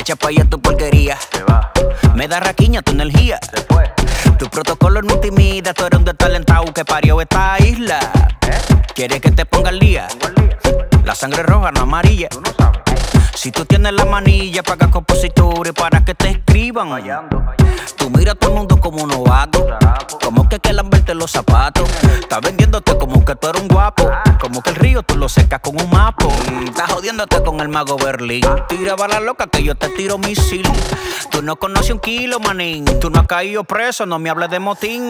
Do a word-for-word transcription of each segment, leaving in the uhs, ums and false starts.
Echa pa' allá tu porquería. Se va. Me da raquiña tu energía. Se fue. Tu protocolo no intimida. Tú eres un destalentado que parió esta isla. ¿Eh? ¿Quieres que te ponga al día? Pongo el día. La sangre roja, no amarilla. Tú no sabes. Si tú tienes la manilla, paga compositura y para que te escriban. Fallando. Tú miras a todo el mundo como un novato. Como que quieran verte los zapatos. Estás vendiéndote como que tú eres un guapo. Como que el río tú lo secas con un mapo. Estás jodiéndote con el mago Berlín. Tira bala loca que yo te tiro misil. Tú no conoces un kilo, manín. Tú no has caído preso, no me hables de motín.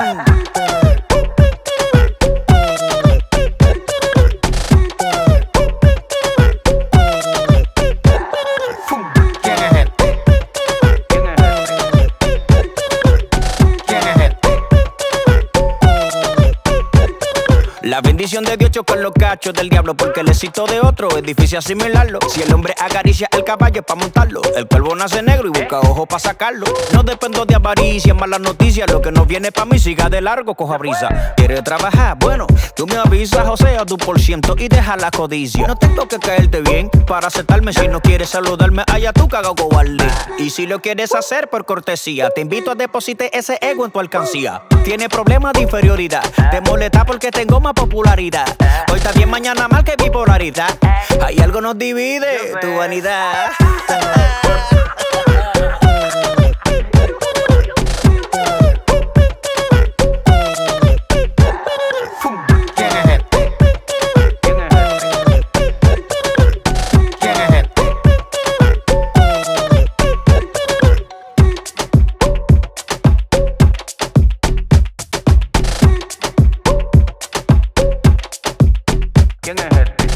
La bendición de Dios choca los cachos del diablo, porque el éxito de otro es difícil asimilarlo. Si el hombre acaricia el caballo es pa' montarlo. El cuervo nace negro y busca ojos pa' sacarlo. No dependo de avaricia, malas noticias. Lo que no viene pa' mí siga de largo, coja brisa. ¿Quieres trabajar? Bueno, tú me avisas, o sea, tu por ciento y deja la codicia. No tengo que caerte bien para aceptarme. Si no quieres saludarme, allá tú cagao cobarde. Y si lo quieres hacer por cortesía, te invito a depositar ese ego en tu alcancía. Tiene problemas de inferioridad, te molesta porque tengo más popularidad. Hoy está bien, mañana mal, que bipolaridad. Hay algo nos divide, tu vanidad. ¿Quién es este?